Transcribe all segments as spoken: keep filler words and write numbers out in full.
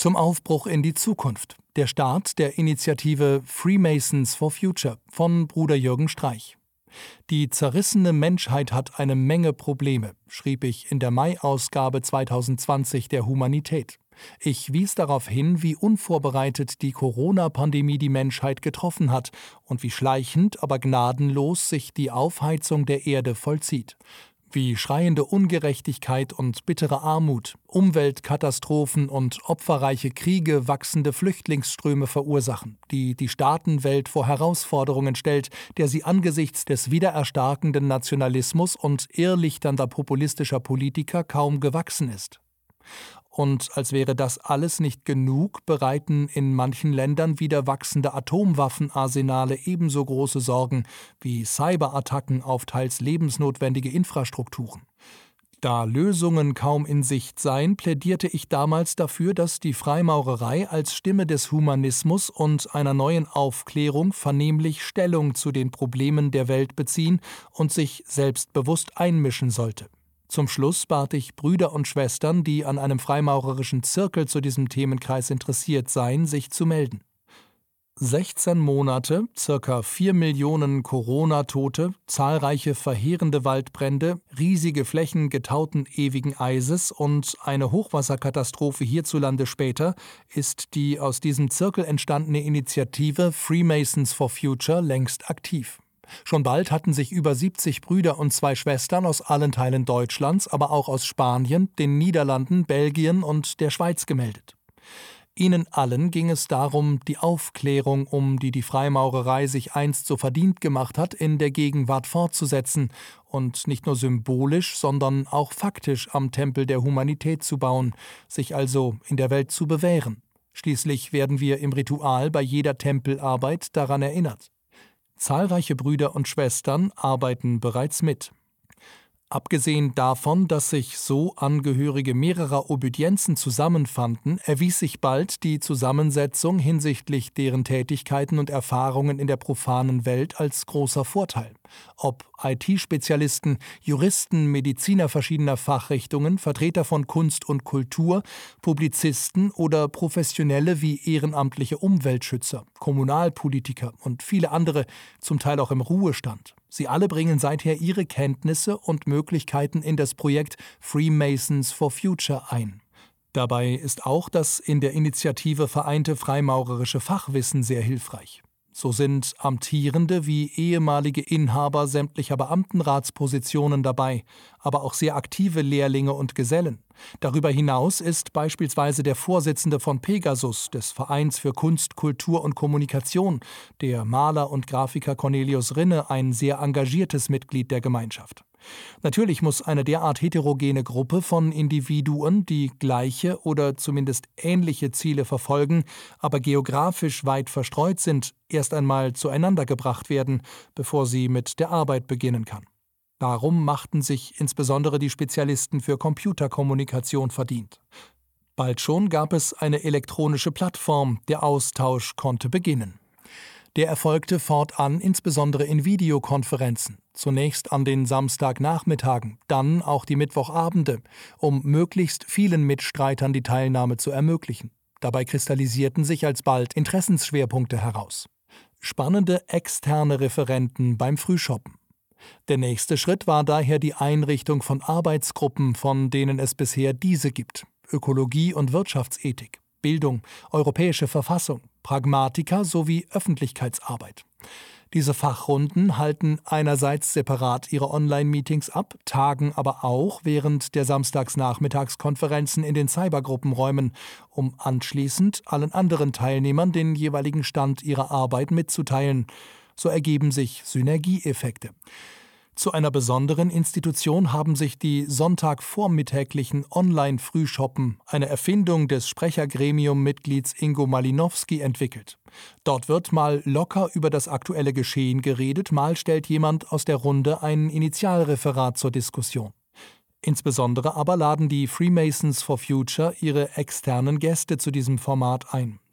Zum Aufbruch in die Zukunft. Der Start der Initiative Freemasons for Future von Bruder Jürgen Streich. Die zerrissene Menschheit hat eine Menge Probleme, schrieb ich in der Mai-Ausgabe zweitausendzwanzig der Humanität. Ich wies darauf hin, wie unvorbereitet die Corona-Pandemie die Menschheit getroffen hat und wie schleichend, aber gnadenlos sich die Aufheizung der Erde vollzieht. Wie schreiende Ungerechtigkeit und bittere Armut, Umweltkatastrophen und opferreiche Kriege wachsende Flüchtlingsströme verursachen, die die Staatenwelt vor Herausforderungen stellt, der sie angesichts des wiedererstarkenden Nationalismus und irrlichternder populistischer Politiker kaum gewachsen ist. Und als wäre das alles nicht genug, bereiten in manchen Ländern wieder wachsende Atomwaffenarsenale ebenso große Sorgen wie Cyberattacken auf teils lebensnotwendige Infrastrukturen. Da Lösungen kaum in Sicht seien, plädierte ich damals dafür, dass die Freimaurerei als Stimme des Humanismus und einer neuen Aufklärung vernehmlich Stellung zu den Problemen der Welt beziehen und sich selbstbewusst einmischen sollte. Zum Schluss bat ich Brüder und Schwestern, die an einem freimaurerischen Zirkel zu diesem Themenkreis interessiert seien, sich zu melden. sechzehn Monate, circa vier Millionen Corona-Tote, zahlreiche verheerende Waldbrände, riesige Flächen getauten ewigen Eises und eine Hochwasserkatastrophe hierzulande später ist die aus diesem Zirkel entstandene Initiative Freemasons for Future längst aktiv. Schon bald hatten sich über siebzig Brüder und zwei Schwestern aus allen Teilen Deutschlands, aber auch aus Spanien, den Niederlanden, Belgien und der Schweiz gemeldet. Ihnen allen ging es darum, die Aufklärung, um die die Freimaurerei sich einst so verdient gemacht hat, in der Gegenwart fortzusetzen und nicht nur symbolisch, sondern auch faktisch am Tempel der Humanität zu bauen, sich also in der Welt zu bewähren. Schließlich werden wir im Ritual bei jeder Tempelarbeit daran erinnert. Zahlreiche Brüder und Schwestern arbeiten bereits mit. Abgesehen davon, dass sich so Angehörige mehrerer Obedienzen zusammenfanden, erwies sich bald die Zusammensetzung hinsichtlich deren Tätigkeiten und Erfahrungen in der profanen Welt als großer Vorteil. Ob I T-Spezialisten, Juristen, Mediziner verschiedener Fachrichtungen, Vertreter von Kunst und Kultur, Publizisten oder Professionelle wie ehrenamtliche Umweltschützer, Kommunalpolitiker und viele andere, zum Teil auch im Ruhestand. Sie alle bringen seither ihre Kenntnisse und Möglichkeiten in das Projekt Freemasons for Future ein. Dabei ist auch das in der Initiative vereinte freimaurerische Fachwissen sehr hilfreich. So sind amtierende wie ehemalige Inhaber sämtlicher Beamtenratspositionen dabei, aber auch sehr aktive Lehrlinge und Gesellen. Darüber hinaus ist beispielsweise der Vorsitzende von Pegasus, des Vereins für Kunst, Kultur und Kommunikation, der Maler und Grafiker Cornelius Rinne, ein sehr engagiertes Mitglied der Gemeinschaft. Natürlich muss eine derart heterogene Gruppe von Individuen, die gleiche oder zumindest ähnliche Ziele verfolgen, aber geografisch weit verstreut sind, erst einmal zueinander gebracht werden, bevor sie mit der Arbeit beginnen kann. Darum machten sich insbesondere die Spezialisten für Computerkommunikation verdient. Bald schon gab es eine elektronische Plattform, der Austausch konnte beginnen. Der erfolgte fortan insbesondere in Videokonferenzen, zunächst an den Samstagnachmittagen, dann auch die Mittwochabende, um möglichst vielen Mitstreitern die Teilnahme zu ermöglichen. Dabei kristallisierten sich alsbald Interessensschwerpunkte heraus. Spannende externe Referenten beim Frühshoppen. Der nächste Schritt war daher die Einrichtung von Arbeitsgruppen, von denen es bisher diese gibt: Ökologie und Wirtschaftsethik, Bildung, europäische Verfassung, Pragmatika sowie Öffentlichkeitsarbeit. Diese Fachrunden halten einerseits separat ihre Online-Meetings ab, tagen aber auch während der Samstagsnachmittagskonferenzen in den Cybergruppenräumen, um anschließend allen anderen Teilnehmern den jeweiligen Stand ihrer Arbeit mitzuteilen. So ergeben sich Synergieeffekte. Zu einer besonderen Institution haben sich die sonntagvormittäglichen Online-Frühshoppen, eine Erfindung des Sprechergremium-Mitglieds Ingo Malinowski, entwickelt. Dort wird mal locker über das aktuelle Geschehen geredet, mal stellt jemand aus der Runde ein Initialreferat zur Diskussion. Insbesondere aber laden die Freemasons for Future ihre externen Gäste zu diesem Format ein.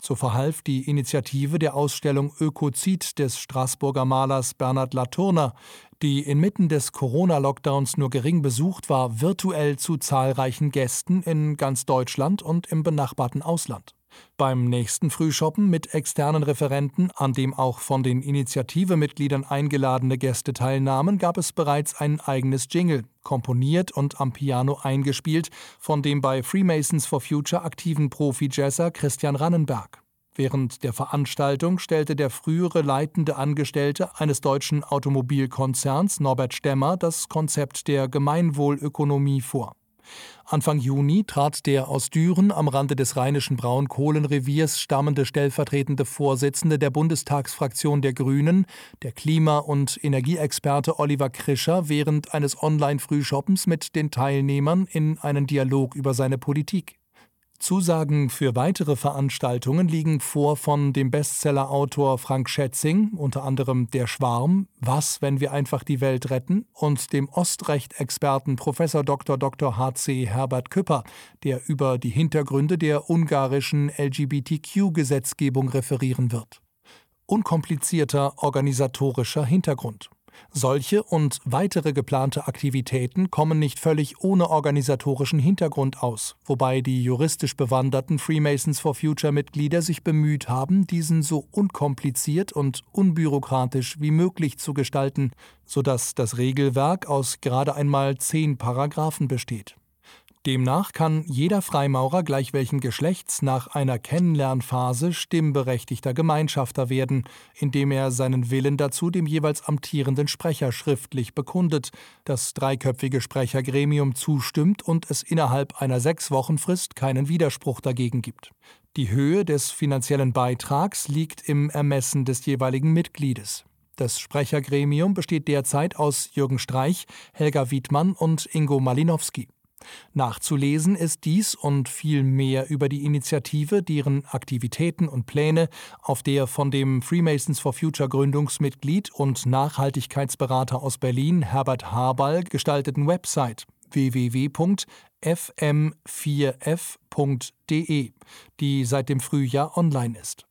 So verhalf die Initiative der Ausstellung Ökozid des Straßburger Malers Bernhard Latourner, die inmitten des Corona-Lockdowns nur gering besucht war, virtuell zu zahlreichen Gästen in ganz Deutschland und im benachbarten Ausland. Beim nächsten Frühshoppen mit externen Referenten, an dem auch von den Initiative-Mitgliedern eingeladene Gäste teilnahmen, gab es bereits ein eigenes Jingle, komponiert und am Piano eingespielt von dem bei Freemasons for Future aktiven Profi-Jazzer Christian Rannenberg. Während der Veranstaltung stellte der frühere leitende Angestellte eines deutschen Automobilkonzerns, Norbert Stemmer, das Konzept der Gemeinwohlökonomie vor. Anfang Juni trat der aus Düren am Rande des rheinischen Braunkohlenreviers stammende stellvertretende Vorsitzende der Bundestagsfraktion der Grünen, der Klima- und Energieexperte Oliver Krischer, während eines Online-Frühshoppens mit den Teilnehmern in einen Dialog über seine Politik. Zusagen für weitere Veranstaltungen liegen vor von dem Bestsellerautor Frank Schätzing, unter anderem Der Schwarm, Was, wenn wir einfach die Welt retten, und dem Ostrecht-Experten Professor Doktor Doktor H C Herbert Küpper, der über die Hintergründe der ungarischen L G B T Q-Gesetzgebung referieren wird. Unkomplizierter organisatorischer Hintergrund. Solche und weitere geplante Aktivitäten kommen nicht völlig ohne organisatorischen Hintergrund aus, wobei die juristisch bewanderten Freemasons for Future-Mitglieder sich bemüht haben, diesen so unkompliziert und unbürokratisch wie möglich zu gestalten, sodass das Regelwerk aus gerade einmal zehn Paragraphen besteht. Demnach kann jeder Freimaurer gleich welchen Geschlechts nach einer Kennenlernphase stimmberechtigter Gemeinschafter werden, indem er seinen Willen dazu dem jeweils amtierenden Sprecher schriftlich bekundet, das dreiköpfige Sprechergremium zustimmt und es innerhalb einer Sechs-Wochen-Frist keinen Widerspruch dagegen gibt. Die Höhe des finanziellen Beitrags liegt im Ermessen des jeweiligen Mitgliedes. Das Sprechergremium besteht derzeit aus Jürgen Streich, Helga Wiedmann und Ingo Malinowski. Nachzulesen ist dies und viel mehr über die Initiative, deren Aktivitäten und Pläne auf der von dem Freemasons for Future Gründungsmitglied und Nachhaltigkeitsberater aus Berlin Herbert Haberl gestalteten Website w w w punkt f m vier f punkt d e, die seit dem Frühjahr online ist.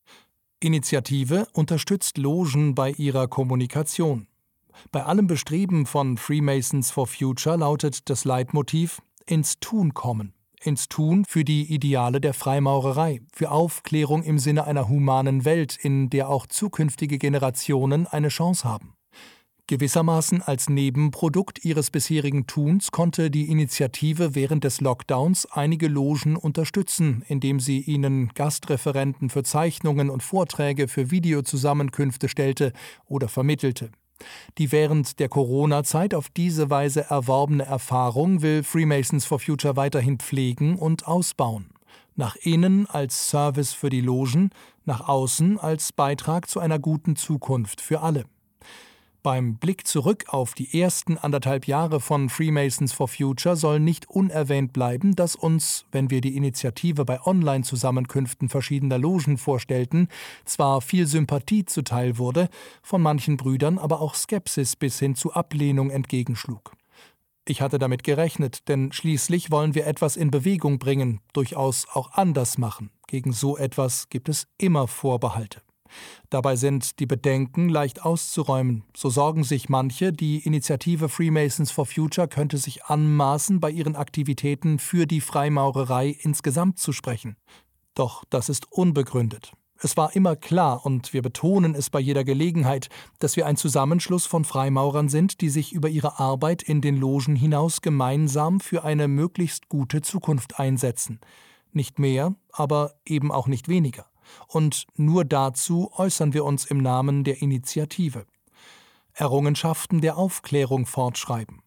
Initiative unterstützt Logen bei ihrer Kommunikation. Bei allem Bestreben von Freemasons for Future lautet das Leitmotiv ins Tun kommen. Ins Tun für die Ideale der Freimaurerei, für Aufklärung im Sinne einer humanen Welt, in der auch zukünftige Generationen eine Chance haben. Gewissermaßen als Nebenprodukt ihres bisherigen Tuns konnte die Initiative während des Lockdowns einige Logen unterstützen, indem sie ihnen Gastreferenten für Zeichnungen und Vorträge für Videozusammenkünfte stellte oder vermittelte. Die während der Corona-Zeit auf diese Weise erworbene Erfahrung will Freemasons for Future weiterhin pflegen und ausbauen. Nach innen als Service für die Logen, nach außen als Beitrag zu einer guten Zukunft für alle. Beim Blick zurück auf die ersten anderthalb Jahre von Freemasons for Future soll nicht unerwähnt bleiben, dass uns, wenn wir die Initiative bei Online-Zusammenkünften verschiedener Logen vorstellten, zwar viel Sympathie zuteil wurde, von manchen Brüdern aber auch Skepsis bis hin zu Ablehnung entgegenschlug. Ich hatte damit gerechnet, denn schließlich wollen wir etwas in Bewegung bringen, durchaus auch anders machen. Gegen so etwas gibt es immer Vorbehalte. Dabei sind die Bedenken leicht auszuräumen. So sorgen sich manche, die Initiative Freemasons for Future könnte sich anmaßen, bei ihren Aktivitäten für die Freimaurerei insgesamt zu sprechen. Doch das ist unbegründet. Es war immer klar, und wir betonen es bei jeder Gelegenheit, dass wir ein Zusammenschluss von Freimaurern sind, die sich über ihre Arbeit in den Logen hinaus gemeinsam für eine möglichst gute Zukunft einsetzen. Nicht mehr, aber eben auch nicht weniger. Und nur dazu äußern wir uns im Namen der Initiative. Errungenschaften der Aufklärung fortschreiben.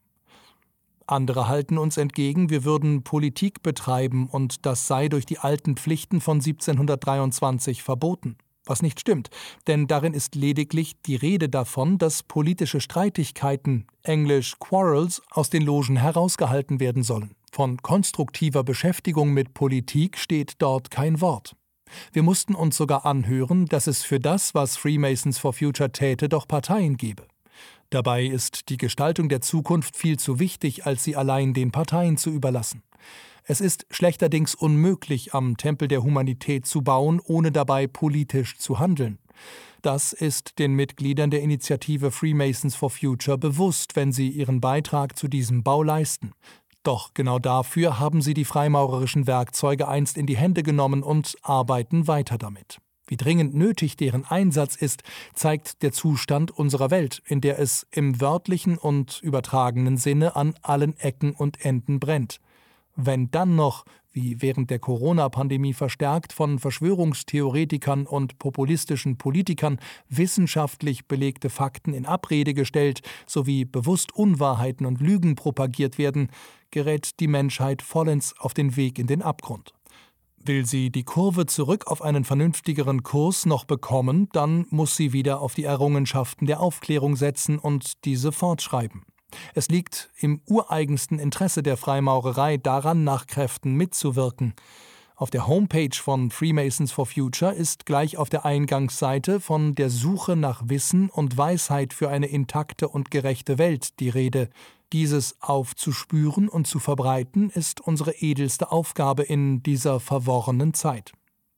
Andere halten uns entgegen, wir würden Politik betreiben und das sei durch die alten Pflichten von siebzehnhundertdreiundzwanzig verboten. Was nicht stimmt, denn darin ist lediglich die Rede davon, dass politische Streitigkeiten, englisch Quarrels, aus den Logen herausgehalten werden sollen. Von konstruktiver Beschäftigung mit Politik steht dort kein Wort. Wir mussten uns sogar anhören, dass es für das, was Freemasons for Future täte, doch Parteien gebe. Dabei ist die Gestaltung der Zukunft viel zu wichtig, als sie allein den Parteien zu überlassen. Es ist schlechterdings unmöglich, am Tempel der Humanität zu bauen, ohne dabei politisch zu handeln. Das ist den Mitgliedern der Initiative Freemasons for Future bewusst, wenn sie ihren Beitrag zu diesem Bau leisten. Doch genau dafür haben sie die freimaurerischen Werkzeuge einst in die Hände genommen und arbeiten weiter damit. Wie dringend nötig deren Einsatz ist, zeigt der Zustand unserer Welt, in der es im wörtlichen und übertragenen Sinne an allen Ecken und Enden brennt. Wenn dann noch, wie während der Corona-Pandemie verstärkt, von Verschwörungstheoretikern und populistischen Politikern wissenschaftlich belegte Fakten in Abrede gestellt sowie bewusst Unwahrheiten und Lügen propagiert werden, gerät die Menschheit vollends auf den Weg in den Abgrund. Will sie die Kurve zurück auf einen vernünftigeren Kurs noch bekommen, dann muss sie wieder auf die Errungenschaften der Aufklärung setzen und diese fortschreiben. Es liegt im ureigensten Interesse der Freimaurerei daran, nach Kräften mitzuwirken. Auf der Homepage von Freemasons for Future ist gleich auf der Eingangsseite von der Suche nach Wissen und Weisheit für eine intakte und gerechte Welt die Rede. Dieses aufzuspüren und zu verbreiten, ist unsere edelste Aufgabe in dieser verworrenen Zeit.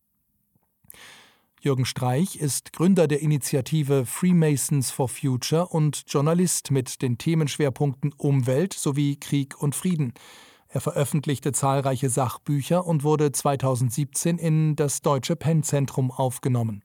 Jürgen Streich ist Gründer der Initiative Freemasons for Future und Journalist mit den Themenschwerpunkten Umwelt sowie Krieg und Frieden. Er veröffentlichte zahlreiche Sachbücher und wurde zweitausendsiebzehn in das Deutsche Penn-Zentrum aufgenommen.